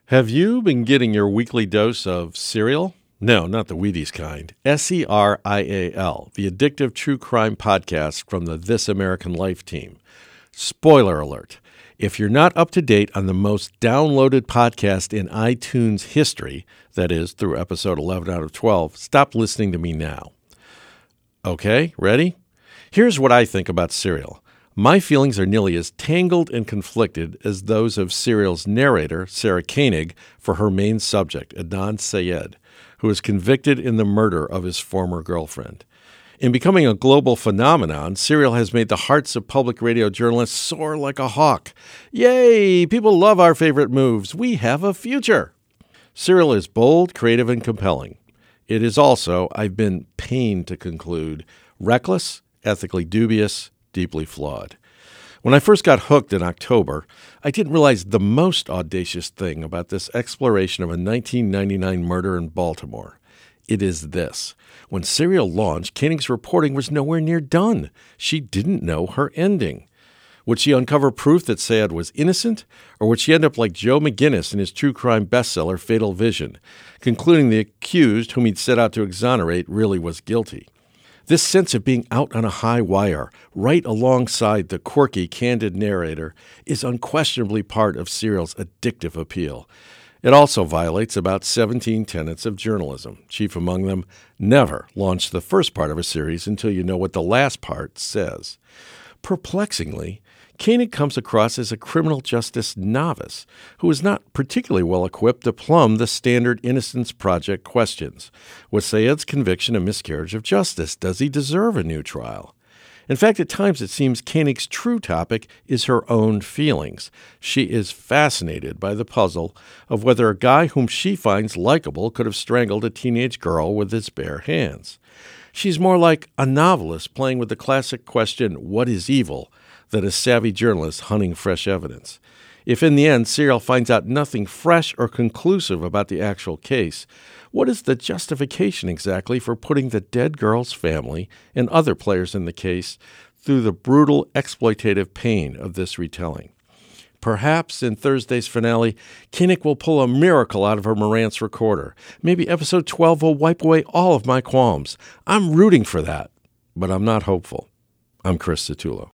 Have you been getting your weekly dose of Serial? No, not the Wheaties kind. Serial, the addictive true crime podcast from the This American Life team. Spoiler alert. If you're not up to date on the most downloaded podcast in iTunes history, that is, through episode 11 out of 12, stop listening to me now. Okay, ready? Here's what I think about Serial. My feelings are nearly as tangled and conflicted as those of Serial's narrator, Sarah Koenig, for her main subject, Adnan Syed, who was convicted in the murder of his former girlfriend. In becoming a global phenomenon, Serial has made the hearts of public radio journalists soar like a hawk. Yay! People love our favorite moves. We have a future. Serial is bold, creative, and compelling. It is also, I've been pained to conclude, reckless, ethically dubious, deeply flawed. When I first got hooked in October, I didn't realize the most audacious thing about this exploration of a 1999 murder in Baltimore. It is this. When Serial launched, Koenig's reporting was nowhere near done. She didn't know her ending. Would she uncover proof that Syed was innocent, or would she end up like Joe McGinnis in his true crime bestseller, Fatal Vision, concluding the accused, whom he'd set out to exonerate, really was guilty? This sense of being out on a high wire, right alongside the quirky, candid narrator, is unquestionably part of Serial's addictive appeal. It also violates about 17 tenets of journalism, chief among them, never launch the first part of a series until you know what the last part says. Perplexingly, Koenig comes across as a criminal justice novice who is not particularly well equipped to plumb the standard Innocence Project questions. Was Syed's conviction a miscarriage of justice? Does he deserve a new trial? In fact, at times it seems Koenig's true topic is her own feelings. She is fascinated by the puzzle of whether a guy whom she finds likable could have strangled a teenage girl with his bare hands. She's more like a novelist playing with the classic question, what is evil, than a savvy journalist hunting fresh evidence. If in the end Serial finds out nothing fresh or conclusive about the actual case, what is the justification exactly for putting the dead girl's family and other players in the case through the brutal exploitative pain of this retelling? Perhaps in Thursday's finale, Koenig will pull a miracle out of her Marantz recorder. Maybe episode 12 will wipe away all of my qualms. I'm rooting for that, but I'm not hopeful. I'm Chris Satullo.